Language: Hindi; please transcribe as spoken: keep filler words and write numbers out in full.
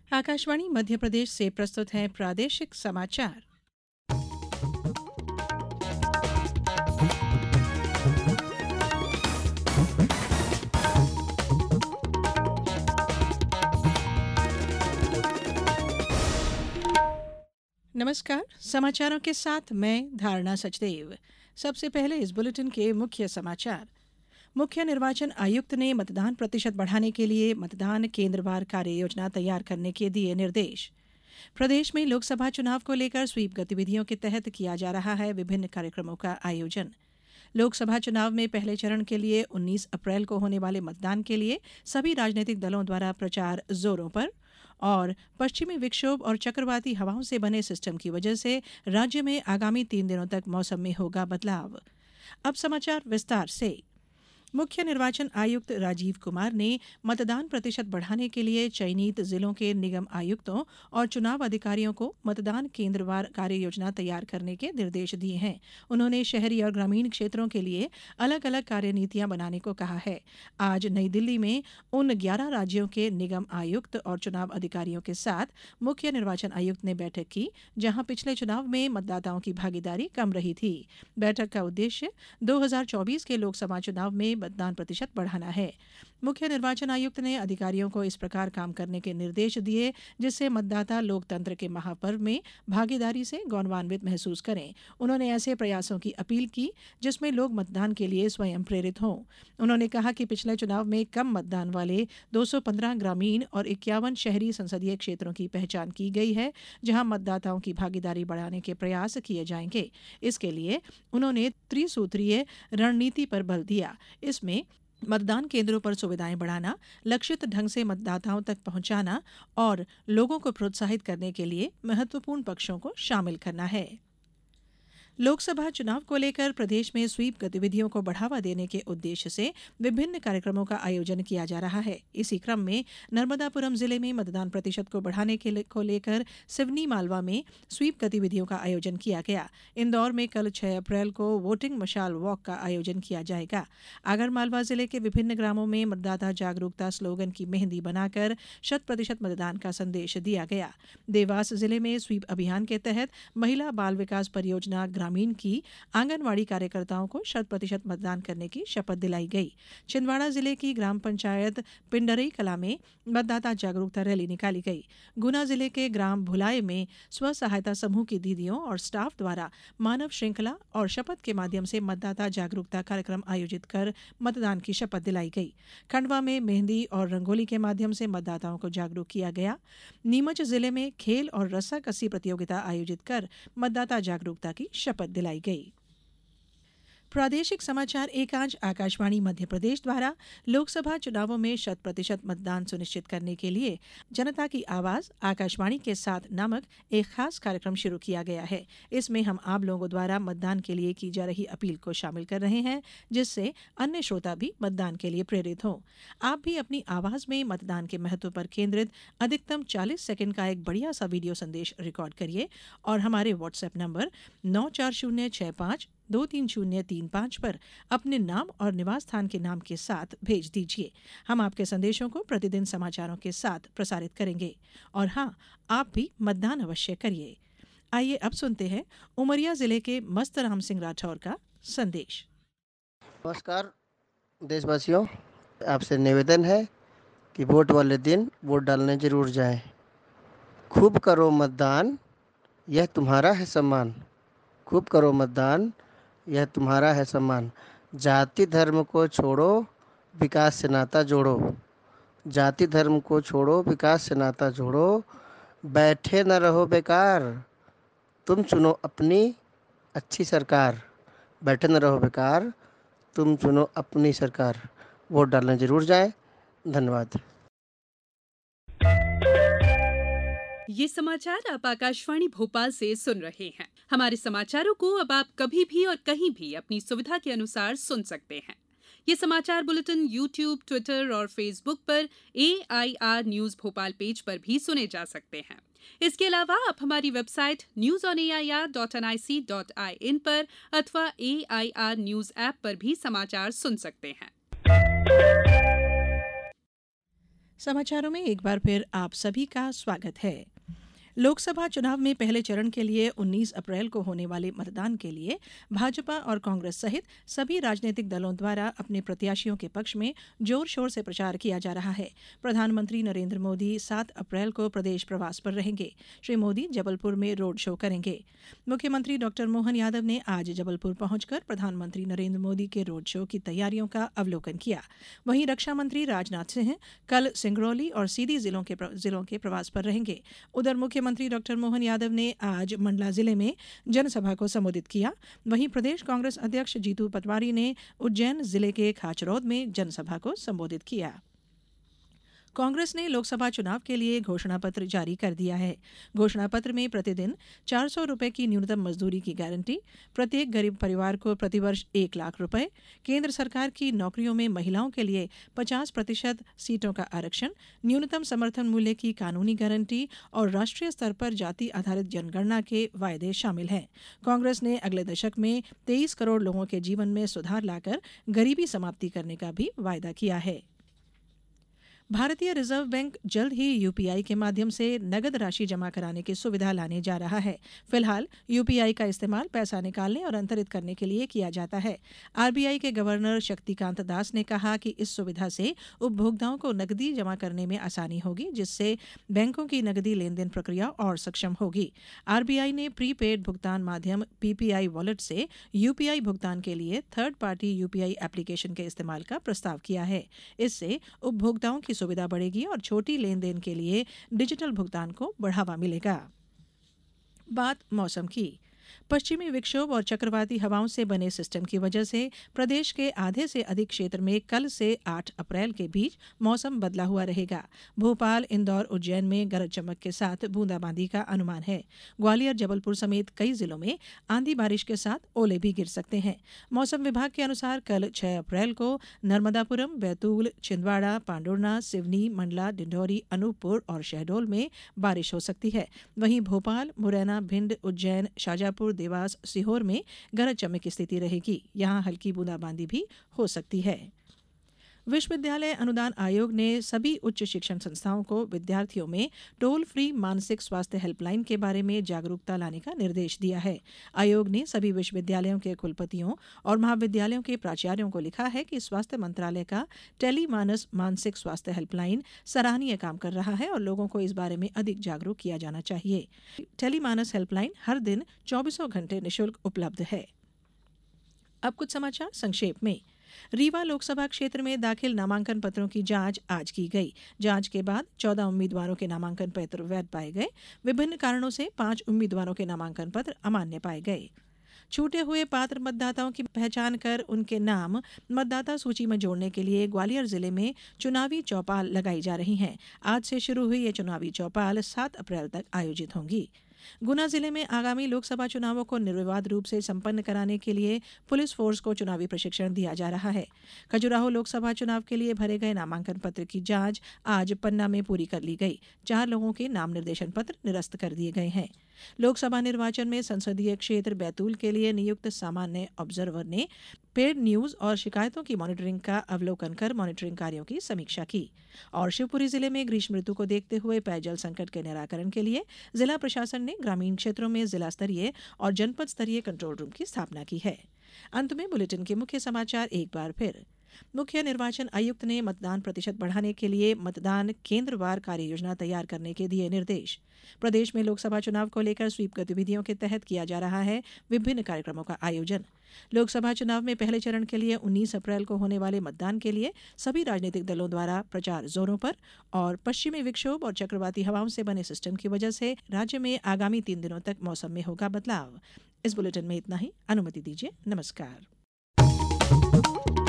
आकाशवाणी मध्य प्रदेश से प्रस्तुत है प्रादेशिक समाचार। नमस्कार, समाचारों के साथ मैं धारणा सचदेव। सबसे पहले इस बुलेटिन के मुख्य समाचार। मुख्य निर्वाचन आयुक्त ने मतदान प्रतिशत बढ़ाने के लिए मतदान केंद्रवार कार्य योजना तैयार करने के दिए निर्देश। प्रदेश में लोकसभा चुनाव को लेकर स्वीप गतिविधियों के तहत किया जा रहा है विभिन्न कार्यक्रमों का आयोजन। लोकसभा चुनाव में पहले चरण के लिए उन्नीस अप्रैल को होने वाले मतदान के लिए सभी राजनीतिक दलों द्वारा प्रचार जोरों पर। और पश्चिमी विक्षोभ और चक्रवाती हवाओं से बने सिस्टम की वजह से राज्य में आगामी तीन दिनों तक मौसम में होगा बदलाव। अब समाचार विस्तार से। मुख्य निर्वाचन आयुक्त राजीव कुमार ने मतदान प्रतिशत बढ़ाने के लिए चयनित जिलों के निगम आयुक्तों और चुनाव अधिकारियों को मतदान केंद्रवार कार्य योजना तैयार करने के निर्देश दिए हैं। उन्होंने शहरी और ग्रामीण क्षेत्रों के लिए अलग अलग कार्यनीतियां बनाने को कहा है। आज नई दिल्ली में उन ग्यारह राज्यों के निगम आयुक्त और चुनाव अधिकारियों के साथ मुख्य निर्वाचन आयुक्त ने बैठक की, जहां पिछले चुनाव में मतदाताओं की भागीदारी कम रही थी। बैठक का उद्देश्य दो हजार चौबीस के लोकसभा चुनाव में मतदान प्रतिशत बढ़ाना है। मुख्य निर्वाचन आयुक्त ने अधिकारियों को इस प्रकार काम करने के निर्देश दिए जिससे मतदाता लोकतंत्र के महापर्व में भागीदारी से गौरवान्वित महसूस करें। उन्होंने ऐसे प्रयासों की अपील की जिसमें लोग मतदान के लिए स्वयं प्रेरित हों। उन्होंने कहा कि पिछले चुनाव में कम मतदान वाले दो सौ पंद्रह ग्रामीण और इक्यावन शहरी संसदीय क्षेत्रों की पहचान की गई है, जहां मतदाताओं की भागीदारी बढ़ाने के प्रयास किए जाएंगे। इसके लिए उन्होंने त्रिसूत्रीय रणनीति पर बल दिया। इसमें मतदान केंद्रों पर सुविधाएं बढ़ाना, लक्षित ढंग से मतदाताओं तक पहुंचाना और लोगों को प्रोत्साहित करने के लिए महत्वपूर्ण पक्षों को शामिल करना है। लोकसभा चुनाव को लेकर प्रदेश में स्वीप गतिविधियों को बढ़ावा देने के उद्देश्य से विभिन्न कार्यक्रमों का आयोजन किया जा रहा है। इसी क्रम में नर्मदापुरम जिले में मतदान प्रतिशत को बढ़ाने के ले, को लेकर सिवनी मालवा में स्वीप गतिविधियों का आयोजन किया गया। इंदौर में कल छह अप्रैल को वोटिंग मशाल वॉक का आयोजन किया जाएगा। आगर मालवा जिले के विभिन्न ग्रामों में मतदाता जागरूकता स्लोगन की मेहंदी बनाकर शत प्रतिशत मतदान का संदेश दिया गया। देवास जिले में स्वीप अभियान के तहत महिला बाल विकास परियोजना ग्रामीण की आंगनवाड़ी कार्यकर्ताओं को शत प्रतिशत मतदान करने की शपथ दिलाई गई। छिंदवाड़ा जिले की ग्राम पंचायत पिंडरई कला में मतदाता जागरूकता रैली निकाली गई। गुना जिले के ग्राम भुलाए में स्व सहायता समूह की दीदियों और स्टाफ द्वारा मानव श्रृंखला और शपथ के माध्यम से मतदाता जागरूकता कार्यक्रम आयोजित कर मतदान की शपथ दिलाई गई। खंडवा में मेहंदी और रंगोली के माध्यम से मतदाताओं को जागरूक किया गया। नीमच जिले में खेल और रस्साकसी प्रतियोगिता आयोजित कर मतदाता जागरूकता की शपथ दिलाई गई। प्रादेशिक समाचार एकांश आकाशवाणी मध्य प्रदेश द्वारा लोकसभा चुनावों में शत प्रतिशत मतदान सुनिश्चित करने के लिए जनता की आवाज आकाशवाणी के साथ नामक एक खास कार्यक्रम शुरू किया गया है। इसमें हम आप लोगों द्वारा मतदान के लिए की जा रही अपील को शामिल कर रहे हैं, जिससे अन्य श्रोता भी मतदान के लिए प्रेरित हों। आप भी अपनी आवाज में मतदान के महत्व पर केंद्रित अधिकतम चालीस सेकंड का एक बढ़िया सा वीडियो संदेश रिकॉर्ड करिए और हमारे व्हाट्सएप नंबर नौ चार शून्य छह पाँच दो तीन शून्य तीन पाँच पर अपने नाम और निवास स्थान के नाम के साथ भेज दीजिए। हम आपके संदेशों को प्रतिदिन समाचारों के साथ प्रसारित करेंगे। और हाँ, आप भी मतदान अवश्य करिए। आइए अब सुनते हैं उमरिया जिले के मस्त राम सिंह राठौर का संदेश। नमस्कार देशवासियों, आपसे निवेदन है कि वोट वाले दिन वोट डालने जरूर जाएं। खूब करो मतदान, यह तुम्हारा है सम्मान। खूब करो मतदान, यह तुम्हारा है सम्मान। जाति धर्म को छोड़ो, विकास से नाता जोड़ो। जाति धर्म को छोड़ो, विकास से नाता जोड़ो। बैठे न रहो बेकार, तुम चुनो अपनी अच्छी सरकार। बैठे न रहो बेकार, तुम चुनो अपनी सरकार। वोट डालने जरूर जाएं। धन्यवाद। ये समाचार आप आकाशवाणी भोपाल से सुन रहे हैं। हमारे समाचारों को अब आप कभी भी और कहीं भी अपनी सुविधा के अनुसार सुन सकते हैं। ये समाचार बुलेटिन यूट्यूब, ट्विटर और फेसबुक पर A I R news Bhopal page पर भी सुने जा सकते हैं। इसके अलावा आप हमारी website news on A I R dot N I C dot I N पर अथवा A I R news app पर भी समाचार सुन सकते हैं। समाचारों में एक बार फिर आप सभी का स्वागत है। लोकसभा चुनाव में पहले चरण के लिए उन्नीस अप्रैल को होने वाले मतदान के लिए भाजपा और कांग्रेस सहित सभी राजनीतिक दलों द्वारा अपने प्रत्याशियों के पक्ष में जोर शोर से प्रचार किया जा रहा है। प्रधानमंत्री नरेंद्र मोदी सात अप्रैल को प्रदेश प्रवास पर रहेंगे। श्री मोदी जबलपुर में रोड शो करेंगे। मुख्यमंत्री डॉक्टर मोहन यादव ने आज जबलपुर पहुंचकर प्रधानमंत्री नरेंद्र मोदी के रोड शो की तैयारियों का अवलोकन किया। वहीं रक्षा मंत्री राजनाथ सिंह कल सिंगरौली और सीधी जिलों के जिलों के प्रवास पर रहेंगे। उधर मुख्यमंत्री डॉक्टर मोहन यादव ने आज मंडला जिले में जनसभा को संबोधित किया। वहीं प्रदेश कांग्रेस अध्यक्ष जीतू पटवारी ने उज्जैन जिले के खाचरौद में जनसभा को संबोधित किया। कांग्रेस ने लोकसभा चुनाव के लिए घोषणा पत्र जारी कर दिया है। घोषणा पत्र में प्रतिदिन चार सौ रुपए की न्यूनतम मजदूरी की गारंटी, प्रत्येक गरीब परिवार को प्रतिवर्ष एक लाख रुपए, केंद्र सरकार की नौकरियों में महिलाओं के लिए पचास प्रतिशत सीटों का आरक्षण, न्यूनतम समर्थन मूल्य की कानूनी गारंटी और राष्ट्रीय स्तर पर जाति आधारित जनगणना के वायदे शामिल हैं। कांग्रेस ने अगले दशक में तेईस करोड़ लोगों के जीवन में सुधार लाकर गरीबी समाप्ति करने का भी वायदा किया है। भारतीय रिजर्व बैंक जल्द ही यूपीआई के माध्यम से नगद राशि जमा कराने की सुविधा लाने जा रहा है। फिलहाल यूपीआई का इस्तेमाल पैसा निकालने और अंतरित करने के लिए किया जाता है। आरबीआई के गवर्नर शक्तिकांत दास ने कहा कि इस सुविधा से उपभोक्ताओं को नकदी जमा करने में आसानी होगी, जिससे बैंकों की नकदी लेन देन प्रक्रिया और सक्षम होगी। आरबीआई ने प्रीपेड भुगतान माध्यम पीपीआई वॉलेट से यूपीआई भुगतान के लिए थर्ड पार्टी यूपीआई एप्लीकेशन के इस्तेमाल का प्रस्ताव किया है। इससे उपभोक्ताओं की सुविधा बढ़ेगी और छोटी लेन देन के लिए डिजिटल भुगतान को बढ़ावा मिलेगा। बात मौसम की। पश्चिमी विक्षोभ और चक्रवाती हवाओं से बने सिस्टम की वजह से प्रदेश के आधे से अधिक क्षेत्र में कल से आठ अप्रैल के बीच मौसम बदला हुआ रहेगा। भोपाल, इंदौर, उज्जैन में गरज चमक के साथ बूंदाबांदी का अनुमान है। ग्वालियर, जबलपुर समेत कई जिलों में आंधी बारिश के साथ ओले भी गिर सकते हैं। मौसम विभाग के अनुसार कल छह अप्रैल को नर्मदापुरम, बैतूल, छिंदवाड़ा, पांडुर्ना, सिवनी, मंडला, डिंडौरी, अनूपपुर और शहडोल में बारिश हो सकती है। वहीं भोपाल, मुरैना, भिंड, उज्जैन, शाजापुर, देवास, सीहोर में गरज चमक की स्थिति रहेगी। यहां हल्की बूंदाबांदी भी हो सकती है। विश्वविद्यालय अनुदान आयोग ने सभी उच्च शिक्षण संस्थाओं को विद्यार्थियों में टोल फ्री मानसिक स्वास्थ्य हेल्पलाइन के बारे में जागरूकता लाने का निर्देश दिया है। आयोग ने सभी विश्वविद्यालयों के कुलपतियों और महाविद्यालयों के प्राचार्यों को लिखा है कि स्वास्थ्य मंत्रालय का टेलीमानस मानसिक स्वास्थ्य हेल्पलाइन सराहनीय काम कर रहा है और लोगों को इस बारे में अधिक जागरूक किया जाना चाहिए। टेलीमानस हेल्पलाइन हर दिन चौबीसों घंटे निःशुल्क उपलब्ध है। अब कुछ समाचार संक्षेप में। रीवा लोकसभा क्षेत्र में दाखिल नामांकन पत्रों की जांच आज की गई। जांच के बाद चौदह उम्मीदवारों के नामांकन पत्र वैध पाए गए। विभिन्न कारणों से पांच उम्मीदवारों के नामांकन पत्र अमान्य पाए गए। छूटे हुए पात्र मतदाताओं की पहचान कर उनके नाम मतदाता सूची में जोड़ने के लिए ग्वालियर जिले में चुनावी चौपाल लगाई जा रही हैं। आज से शुरू हुई ये चुनावी चौपाल सात अप्रैल तक आयोजित होंगी। गुना जिले में आगामी लोकसभा चुनावों को निर्विवाद रूप से संपन्न कराने के लिए पुलिस फोर्स को चुनावी प्रशिक्षण दिया जा रहा है। खजुराहो लोकसभा चुनाव के लिए भरे गए नामांकन पत्र की जांच आज पन्ना में पूरी कर ली गई। चार लोगों के नाम निर्देशन पत्र निरस्त कर दिए गए हैं। लोकसभा निर्वाचन में संसदीय क्षेत्र बैतूल के लिए नियुक्त सामान्य ऑब्जर्वर ने पेड न्यूज और शिकायतों की मॉनिटरिंग का अवलोकन कर मॉनिटरिंग कार्यों की समीक्षा की। और शिवपुरी जिले में ग्रीष्म ऋतु को देखते हुए पेयजल संकट के निराकरण के लिए जिला प्रशासन ने ग्रामीण क्षेत्रों में जिला स्तरीय और जनपद स्तरीय कंट्रोल रूम की स्थापना की है। अंत में बुलेटिन के मुख्य समाचार एक बार फिर। मुख्य निर्वाचन आयुक्त ने मतदान प्रतिशत बढ़ाने के लिए मतदान केंद्रवार कार्य योजना तैयार करने के दिए निर्देश। प्रदेश में लोकसभा चुनाव को लेकर स्वीप गतिविधियों के तहत किया जा रहा है विभिन्न कार्यक्रमों का आयोजन। लोकसभा चुनाव में पहले चरण के लिए उन्नीस अप्रैल को होने वाले मतदान के लिए सभी राजनीतिक दलों द्वारा प्रचार जोरों पर। और पश्चिमी विक्षोभ और चक्रवाती हवाओं से बने सिस्टम की वजह से राज्य में आगामी तीन दिनों तक मौसम में होगा बदलाव। इस बुलेटिन में इतना ही। अनुमति दीजिए। नमस्कार।